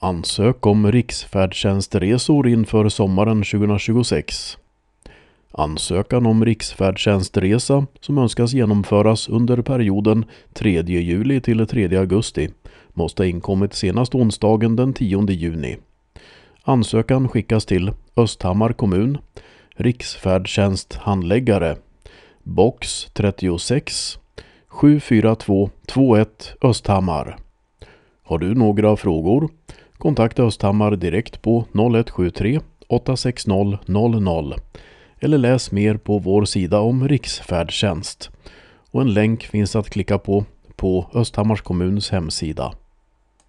Ansök om riksfärdtjänstresor inför sommaren 2026. Ansökan om riksfärdtjänstresa som önskas genomföras under perioden 3 juli till 3 augusti måste ha inkommit senast onsdagen den 10 juni. Ansökan skickas till Östhammar kommun, riksfärdtjänsthandläggare, box 36 74221 Östhammar. Har du några frågor? Kontakta Östhammar direkt på 0173 860 00 eller läs mer på vår sida om riksfärdtjänst. Och en länk finns att klicka på Östhammars kommuns hemsida.